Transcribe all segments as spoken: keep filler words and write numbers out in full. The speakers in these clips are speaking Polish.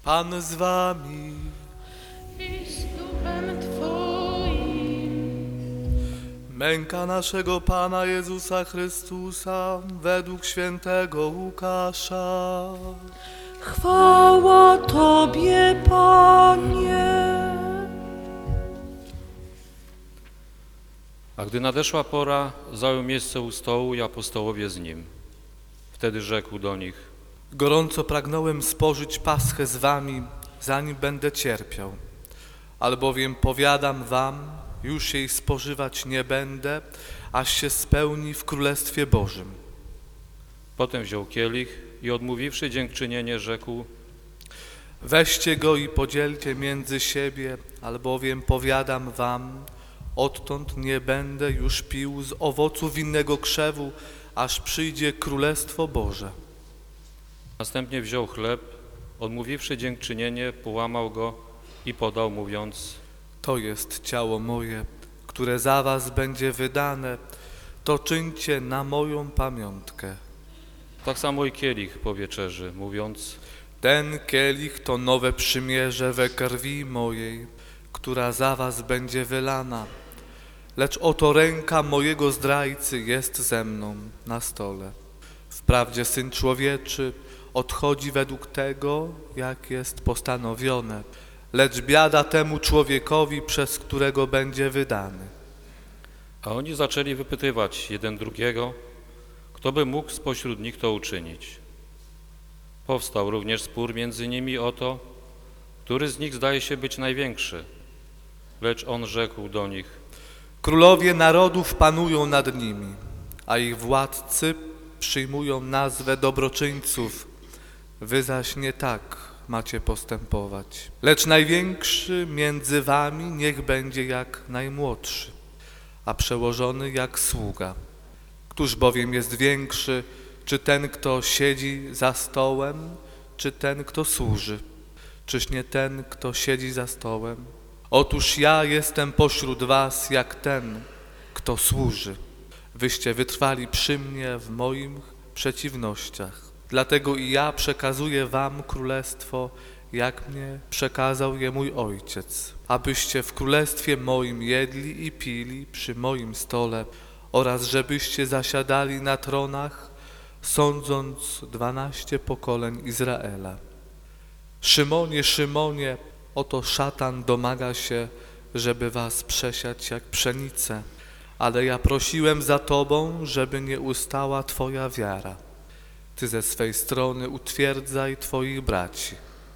Pan z wami. I z duchem Twoim. Męka naszego Pana Jezusa Chrystusa według świętego Łukasza. Chwała Tobie, Panie. A gdy nadeszła pora, zajął miejsce u stołu i apostołowie z nim. Wtedy rzekł do nich: Gorąco pragnąłem spożyć Paschę z wami, zanim będę cierpiał. Albowiem powiadam wam, już jej spożywać nie będę, aż się spełni w Królestwie Bożym. Potem wziął kielich i odmówiwszy dziękczynienie, rzekł: Weźcie go i podzielcie między siebie, albowiem powiadam wam, odtąd nie będę już pił z owocu winnego krzewu, aż przyjdzie Królestwo Boże. Następnie wziął chleb, odmówiwszy dziękczynienie, połamał go i podał, mówiąc: To jest ciało moje, które za was będzie wydane, to czyńcie na moją pamiątkę. Tak samo i kielich po wieczerzy, mówiąc: Ten kielich to nowe przymierze we krwi mojej, która za was będzie wylana. Lecz oto ręka mojego zdrajcy jest ze mną na stole. Wprawdzie Syn Człowieczy odchodzi według tego, jak jest postanowione, lecz biada temu człowiekowi, przez którego będzie wydany. A oni zaczęli wypytywać jeden drugiego, kto by mógł spośród nich to uczynić. Powstał również spór między nimi o to, który z nich zdaje się być największy. Lecz on rzekł do nich: Królowie narodów panują nad nimi, a ich władcy przyjmują nazwę dobroczyńców. Wy zaś nie tak macie postępować. Lecz największy między wami niech będzie jak najmłodszy, a przełożony jak sługa. Któż bowiem jest większy, czy ten, kto siedzi za stołem, czy ten, kto służy? Czyż nie ten, kto siedzi za stołem? Otóż ja jestem pośród was jak ten, kto służy. Wyście wytrwali przy mnie w moich przeciwnościach. Dlatego i ja przekazuję wam królestwo, jak mnie przekazał je mój Ojciec, abyście w królestwie moim jedli i pili przy moim stole oraz żebyście zasiadali na tronach, sądząc dwanaście pokoleń Izraela. Szymonie, Szymonie, oto szatan domaga się, żeby was przesiać jak pszenicę, ale ja prosiłem za tobą, żeby nie ustała twoja wiara. Ty ze swej strony utwierdzaj twoich braci.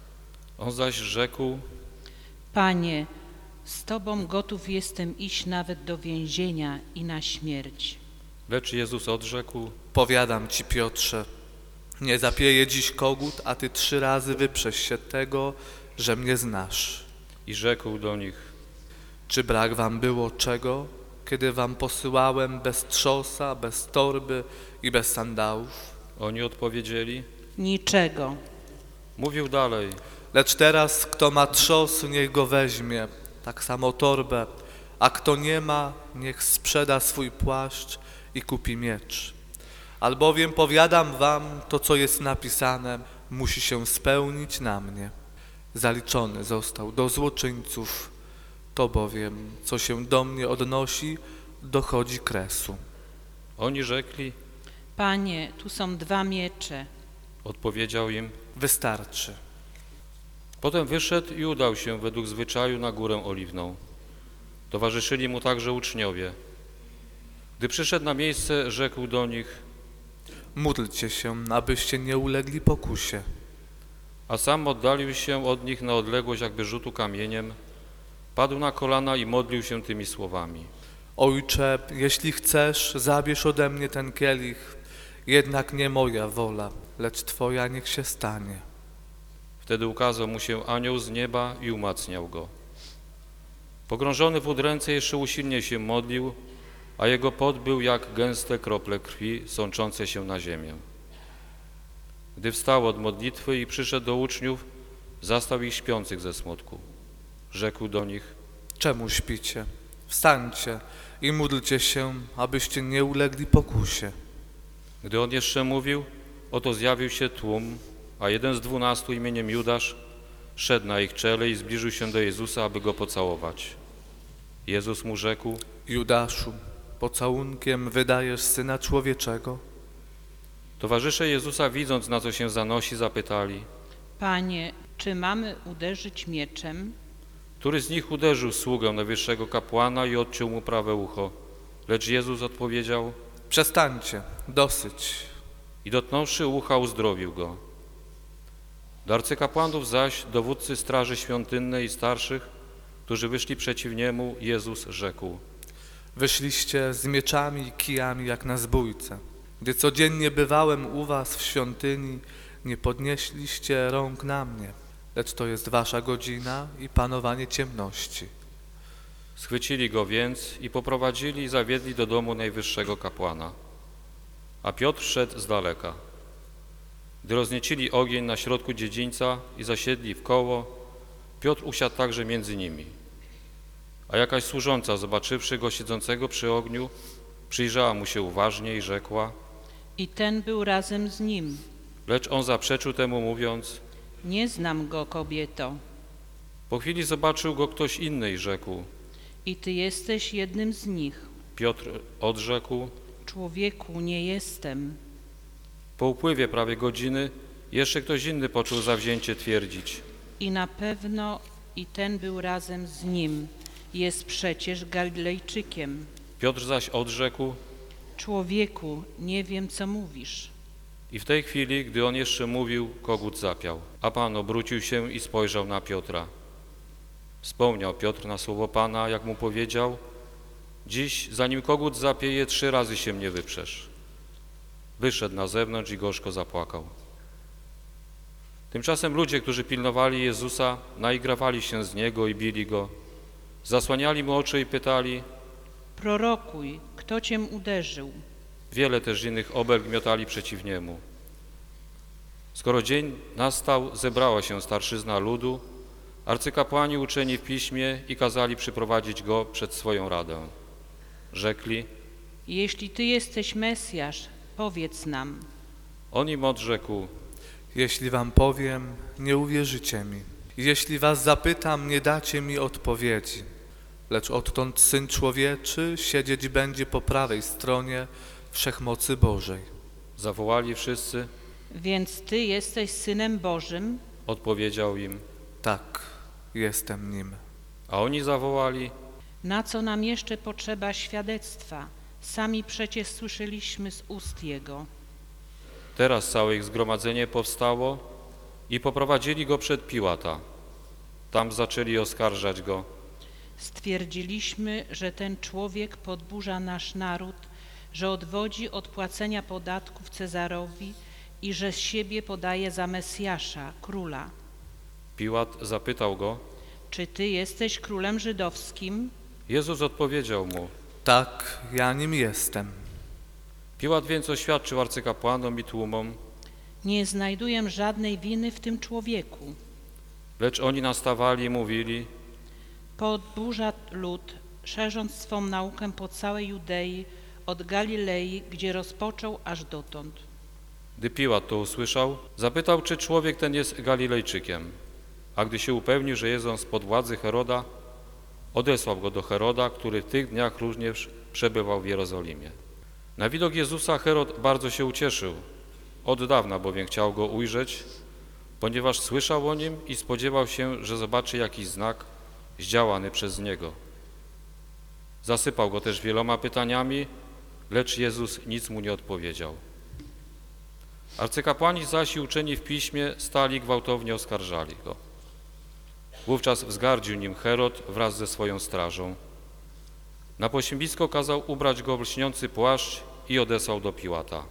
On zaś rzekł: Panie, z Tobą gotów jestem iść nawet do więzienia i na śmierć. Lecz Jezus odrzekł: Powiadam ci, Piotrze, nie zapieje dziś kogut, a ty trzy razy wyprzesz się tego, że mnie znasz. I rzekł do nich: Czy brak wam było czego, kiedy wam posyłałem bez trzosa, bez torby i bez sandałów? Oni odpowiedzieli. Niczego. Mówił dalej: Lecz teraz, kto ma trzos, niech go weźmie, tak samo torbę, a kto nie ma, niech sprzeda swój płaszcz i kupi miecz. Albowiem powiadam wam, to co jest napisane, musi się spełnić na mnie. Zaliczony został do złoczyńców, to bowiem, co się do mnie odnosi, dochodzi kresu. Oni rzekli. Panie, tu są dwa miecze. Odpowiedział im: Wystarczy. Potem wyszedł i udał się według zwyczaju na Górę Oliwną. Towarzyszyli mu także uczniowie. Gdy przyszedł na miejsce, rzekł do nich: Módlcie się, abyście nie ulegli pokusie. A sam oddalił się od nich na odległość jakby rzutu kamieniem, padł na kolana i modlił się tymi słowami: Ojcze, jeśli chcesz, zabierz ode mnie ten kielich, jednak nie moja wola, lecz Twoja niech się stanie. Wtedy ukazał mu się anioł z nieba i umacniał go. Pogrążony w udręce jeszcze usilnie się modlił, a jego pot był jak gęste krople krwi sączące się na ziemię. Gdy wstał od modlitwy i przyszedł do uczniów, zastał ich śpiących ze smutku. Rzekł do nich: Czemu śpicie? Wstańcie i módlcie się, abyście nie ulegli pokusie. Gdy on jeszcze mówił, oto zjawił się tłum, a jeden z dwunastu imieniem Judasz szedł na ich czele i zbliżył się do Jezusa, aby go pocałować. Jezus mu rzekł: Judaszu, pocałunkiem wydajesz Syna Człowieczego? Towarzysze Jezusa, widząc, na co się zanosi, zapytali: Panie, czy mamy uderzyć mieczem? Który z nich uderzył sługę najwyższego kapłana i odciął mu prawe ucho? Lecz Jezus odpowiedział: Przestańcie, dosyć. I dotknąwszy ucha, uzdrowił go. Do arcykapłanów zaś, dowódcy straży świątynnej i starszych, którzy wyszli przeciw niemu, Jezus rzekł: Wyszliście z mieczami i kijami jak na zbójce. Gdy codziennie bywałem u was w świątyni, nie podnieśliście rąk na mnie, lecz to jest wasza godzina i panowanie ciemności. Schwycili go więc i poprowadzili i zawiedli do domu najwyższego kapłana. A Piotr szedł z daleka. Gdy rozniecili ogień na środku dziedzińca i zasiedli w koło, Piotr usiadł także między nimi. A jakaś służąca, zobaczywszy go siedzącego przy ogniu, przyjrzała mu się uważnie i rzekła: I ten był razem z nim. Lecz on zaprzeczył temu, mówiąc: Nie znam go, kobieto. Po chwili zobaczył go ktoś inny i rzekł: I ty jesteś jednym z nich. Piotr odrzekł: Człowieku, nie jestem. Po upływie prawie godziny jeszcze ktoś inny począł zawzięcie twierdzić: I na pewno i ten był razem z nim. Jest przecież Galilejczykiem. Piotr zaś odrzekł: Człowieku, nie wiem, co mówisz. I w tej chwili, gdy on jeszcze mówił, kogut zapiał. A Pan obrócił się i spojrzał na Piotra. Wspomniał Piotr na słowo Pana, jak mu powiedział: Dziś, zanim kogut zapieje, trzy razy się mnie wyprzesz. Wyszedł na zewnątrz i gorzko zapłakał. Tymczasem ludzie, którzy pilnowali Jezusa, naigrawali się z Niego i bili Go. Zasłaniali Mu oczy i pytali: Prorokuj, kto cię uderzył? Wiele też innych obelg miotali przeciw Niemu. Skoro dzień nastał, zebrała się starszyzna ludu, arcykapłani uczeni w piśmie i kazali przyprowadzić Go przed swoją radę. Rzekli: Jeśli ty jesteś Mesjasz, powiedz nam. On im odrzekł: Jeśli wam powiem, nie uwierzycie mi. Jeśli was zapytam, nie dacie mi odpowiedzi. Lecz odtąd Syn Człowieczy siedzieć będzie po prawej stronie Wszechmocy Bożej. Zawołali wszyscy. Więc ty jesteś Synem Bożym? Odpowiedział im. Tak, jestem nim. A oni zawołali: Na co nam jeszcze potrzeba świadectwa? Sami przecież słyszeliśmy z ust Jego. Teraz całe ich zgromadzenie powstało i poprowadzili Go przed Piłata. Tam zaczęli oskarżać Go. Stwierdziliśmy, że ten człowiek podburza nasz naród, że odwodzi od płacenia podatków Cezarowi i że z siebie podaje za Mesjasza, króla. Piłat zapytał Go. Czy ty jesteś królem żydowskim? Jezus odpowiedział mu. Tak, ja nim jestem. Piłat więc oświadczył arcykapłanom i tłumom. Nie znajduję żadnej winy w tym człowieku. Lecz oni nastawali i mówili: Podburza lud, szerząc swą naukę po całej Judei, od Galilei, gdzie rozpoczął, aż dotąd. Gdy Piłat to usłyszał, zapytał, czy człowiek ten jest Galilejczykiem. A gdy się upewnił, że jest on spod władzy Heroda, odesłał go do Heroda, który w tych dniach również przebywał w Jerozolimie. Na widok Jezusa Herod bardzo się ucieszył. Od dawna bowiem chciał go ujrzeć, ponieważ słyszał o nim i spodziewał się, że zobaczy jakiś znak zdziałany przez niego. Zasypał go też wieloma pytaniami, lecz Jezus nic mu nie odpowiedział. Arcykapłani zaś i uczeni w piśmie stali gwałtownie oskarżali go. Wówczas wzgardził nim Herod wraz ze swoją strażą. Na pośmiewisko kazał ubrać go w lśniący płaszcz i odesłał do Piłata.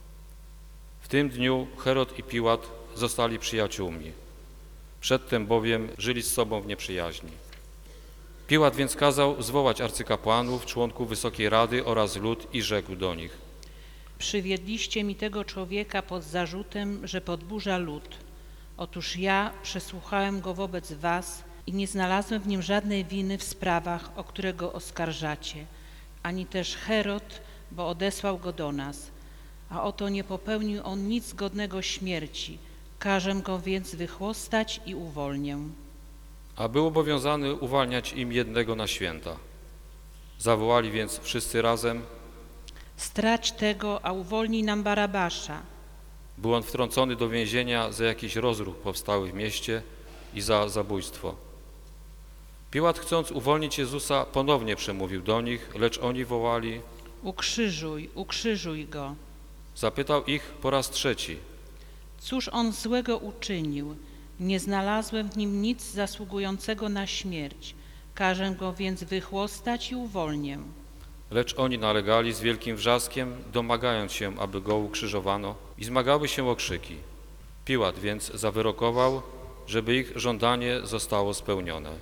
W tym dniu Herod i Piłat zostali przyjaciółmi. Przedtem bowiem żyli z sobą w nieprzyjaźni. Piłat więc kazał zwołać arcykapłanów, członków Wysokiej Rady oraz lud i rzekł do nich: Przywiedliście mi tego człowieka pod zarzutem, że podburza lud. Otóż ja przesłuchałem go wobec was i nie znalazłem w nim żadnej winy w sprawach, o które go oskarżacie, ani też Herod, bo odesłał go do nas. A oto nie popełnił on nic godnego śmierci, Każę go więc wychłostać i uwolnię. A był obowiązany uwalniać im jednego na święta. Zawołali więc wszyscy razem. Strać tego, a uwolnij nam Barabasza. Był on wtrącony do więzienia za jakiś rozruch powstały w mieście i za zabójstwo. Piłat, chcąc uwolnić Jezusa, ponownie przemówił do nich, lecz oni wołali. Ukrzyżuj, ukrzyżuj go. Zapytał ich po raz trzeci. Cóż on złego uczynił? Nie znalazłem w nim nic zasługującego na śmierć. Każę go więc wychłostać i uwolnię. Lecz oni nalegali z wielkim wrzaskiem, domagając się, aby go ukrzyżowano, i zmagały się okrzyki. Piłat więc zawyrokował, żeby ich żądanie zostało spełnione.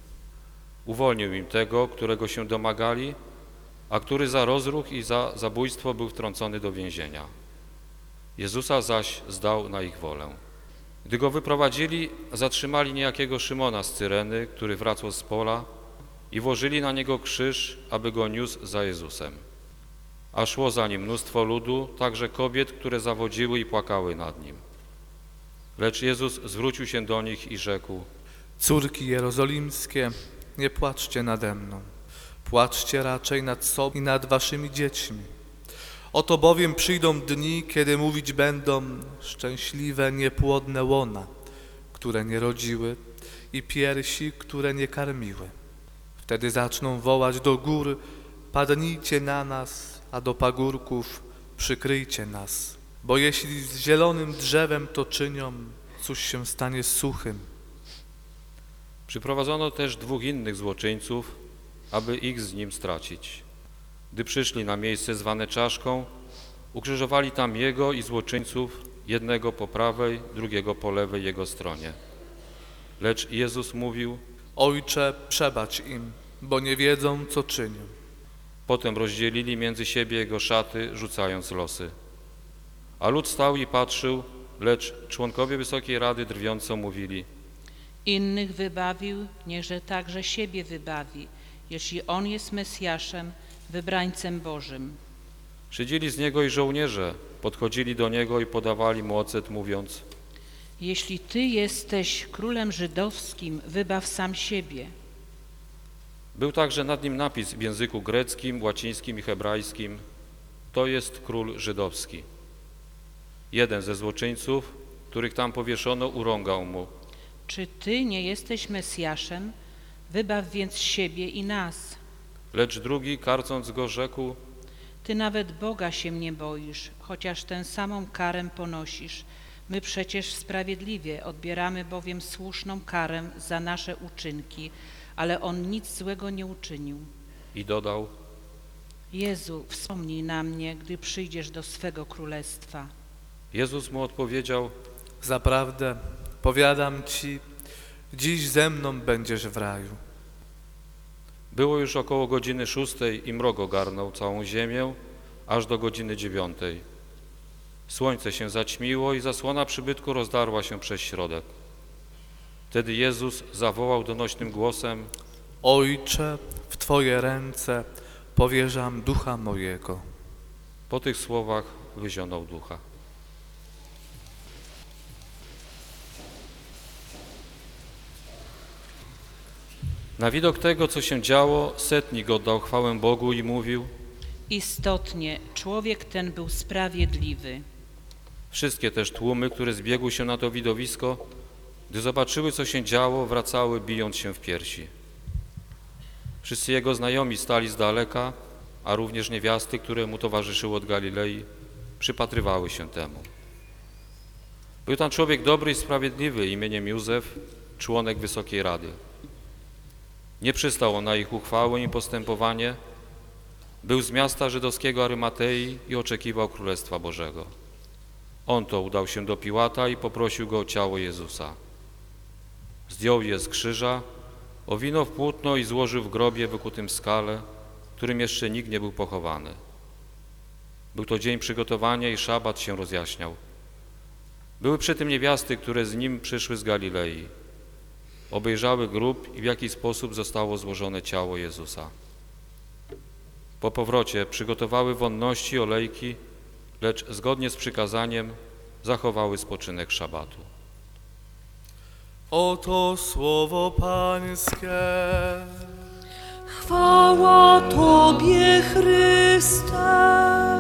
Uwolnił im tego, którego się domagali, a który za rozruch i za zabójstwo był wtrącony do więzienia. Jezusa zaś zdał na ich wolę. Gdy go wyprowadzili, zatrzymali niejakiego Szymona z Cyreny, który wracał z pola, i włożyli na niego krzyż, aby go niósł za Jezusem. A szło za nim mnóstwo ludu, także kobiet, które zawodziły i płakały nad nim. Lecz Jezus zwrócił się do nich i rzekł: Córki jerozolimskie, nie płaczcie nade mną, płaczcie raczej nad sobą i nad waszymi dziećmi. Oto bowiem przyjdą dni, kiedy mówić będą szczęśliwe niepłodne łona, które nie rodziły, i piersi, które nie karmiły. Wtedy zaczną wołać do gór: padnijcie na nas, a do pagórków przykryjcie nas. Bo jeśli z zielonym drzewem to czynią, cóż się stanie z suchym? Przyprowadzono też dwóch innych złoczyńców, aby ich z nim stracić. Gdy przyszli na miejsce zwane Czaszką, ukrzyżowali tam jego i złoczyńców, jednego po prawej, drugiego po lewej jego stronie. Lecz Jezus mówił: Ojcze, przebacz im, bo nie wiedzą, co czynią. Potem rozdzielili między siebie jego szaty, rzucając losy. A lud stał i patrzył, lecz członkowie Wysokiej Rady drwiąco mówili: Innych wybawił, niechże także siebie wybawi, jeśli on jest Mesjaszem, wybrańcem Bożym. Szydzili z niego i żołnierze, podchodzili do niego i podawali mu ocet, mówiąc: Jeśli ty jesteś królem żydowskim, wybaw sam siebie. Był także nad nim napis w języku greckim, łacińskim i hebrajskim: To jest król żydowski. Jeden ze złoczyńców, których tam powieszono, urągał mu: Czy ty nie jesteś Mesjaszem? Wybaw więc siebie i nas. Lecz drugi, karcąc go, rzekł: Ty nawet Boga się nie boisz, chociaż tę samą karę ponosisz. My przecież sprawiedliwie odbieramy bowiem słuszną karę za nasze uczynki, ale on nic złego nie uczynił. I dodał: Jezu, wspomnij na mnie, gdy przyjdziesz do swego królestwa. Jezus mu odpowiedział: Zaprawdę, powiadam ci, dziś ze mną będziesz w raju. Było już około godziny szóstej i mrok ogarnął całą ziemię, aż do godziny dziewiątej. Słońce się zaćmiło i zasłona przybytku rozdarła się przez środek. Wtedy Jezus zawołał donośnym głosem: Ojcze, w Twoje ręce powierzam ducha mojego. Po tych słowach wyzionął ducha. Na widok tego, co się działo, setnik oddał chwałę Bogu i mówił: Istotnie, człowiek ten był sprawiedliwy. Wszystkie też tłumy, które zbiegły się na to widowisko, gdy zobaczyły, co się działo, wracały, bijąc się w piersi. Wszyscy jego znajomi stali z daleka, a również niewiasty, które mu towarzyszyły od Galilei, przypatrywały się temu. Był tam człowiek dobry i sprawiedliwy imieniem Józef, członek Wysokiej Rady. Nie przystał on na ich uchwałę i postępowanie. Był z miasta żydowskiego Arymatei i oczekiwał Królestwa Bożego. On to udał się do Piłata i poprosił go o ciało Jezusa. Zdjął je z krzyża, owinął w płótno i złożył w grobie wykutym w skale, w którym jeszcze nikt nie był pochowany. Był to dzień przygotowania i szabat się rozjaśniał. Były przy tym niewiasty, które z nim przyszły z Galilei. Obejrzały grób i w jaki sposób zostało złożone ciało Jezusa. Po powrocie przygotowały wonności, olejki, lecz zgodnie z przykazaniem zachowały spoczynek szabatu. Oto słowo Pańskie. Chwała Tobie, Chryste.